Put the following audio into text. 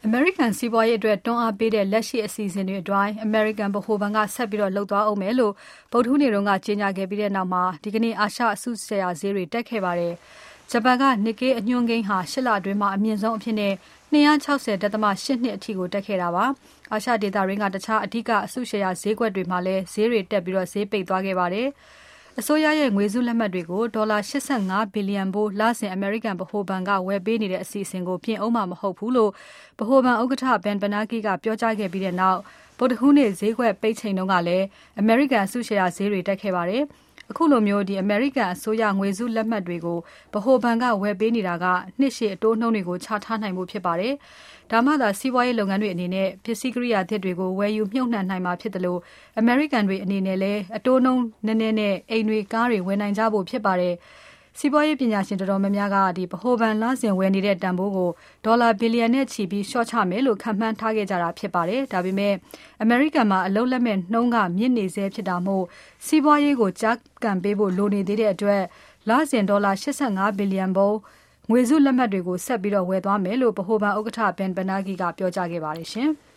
အမေရိကန်စီးပွားရေးအတွက်တွန်းအားပေးတဲ့လက်ရှိအစီအစဉ်တွေအတိုင်းအမေရိကန်ဗဟိုဘဏ်ကဆက်ပြီးလုပ်သွားအောင်မယ်လို့ဗုဒ္ဓဟူးနေ့ကကြေညာခဲ့ပြီးနောက်ဒီကနေ့အာရှအစုရှယ်ယာဈေးတွေတက်ခဲ့ပါတယ်။ဂျပန်က Nikkei အညွှန်းကိန်းဟာ8လအတွင်းမှာအမြင့်ဆုံးအဖြစ်နဲ့260.82 အထိကိုတက်ခဲ့တာပါ။အာရှဒေသရင်းကတခြားအဓိကအစုရှယ်ယာဈေးကွက်တွေမှာလည်းဈေးတွေတက်ပြီးဈေးပိတ်သွားခဲ့ပါတယ်။အစိုးရရဲ့ငွေစုလက်မှတ်တွေကိုဒေါ်လာ85ဘီလီယံဖိုးလစဉ်အမေရိကန်ဗဟိုဘဏ်ကဝယ်ပေးနေတဲ့အစီအစဉ်ကိုပြင်ဦးမှာမဟုတ်ဘူးလို့ဗဟိုဘဏ်ဥက္ကဋ္ဌ Ben Bernanke ကပြောကြားခဲ့ပြီးနောက်ဗုဒ္ဓဟူးနေ့ဈေးကွက်ပိတ်ချိန်တုန်းကလည်းအမေရိကန်အစုရှယ်ယာဈေးတွေတက်ခဲ့ပါတယ်။အခုလိုမျိုးအမေရိကန်အစိုးရငွေစုလက်မှတ်တွေကိုဗဟိုဘဏ်ကဝယ်ပေးနေတာကနှစ်ရှည်အတိုးနှုန်းတွေကိုချထားနိုင်မှုဖြစ်ပါတယ်။ဒါမှသာစီးပွားရေးလုပ်ငန်းတွေအနေနဲ့ပစ္စည်းကိရိယာသစ်တွေကိုဝယ်ယူမြှုပ်နှံနိုင်မှာဖြစ်တယ်လို့အမေရိကန်တွေအနေနဲ့လည်းအတိုးနှုန်းနည်းနည်းနဲ့အိမ်တွေကားတွေဝယ်နိုင်ကြဖို့ဖြစ်ပါတယ်။စီးပွားရေးပညာရှင်တော်တော်များများကဗဟိုဘဏ်လစဉ်ဝယ်နေတဲ့တန်ဖိုးကိုဒေါ်လာဘီလီယံနဲ့ချီပြီးလျှော့ချမယ်လို့ခန့်မှန်းထားခဲ့ကြတာဖြစ်ပါတယ်။ဒါပေမဲ့အမေရိကန်မှာအလုပ်လက်မဲ့နှုန်းကမြင့်နေဆဲဖြစ်တာမို့စီးပွားရေးကိုကြားကန်ပေးဖို့လိုနေသေးတဲ့အတွက်လစဉ်ဒေါ်လာ85ဘီလီယံဘုံငွေစုလက်မှတ်တွေကိုဆက်ပြီးဝယ်သွားမယ်လို့ဗဟိုဘဏ်ဥက္ကဋ္ဌ Ben Bernanke ကပြောကြားခဲ့ပါတယ်ရှင်။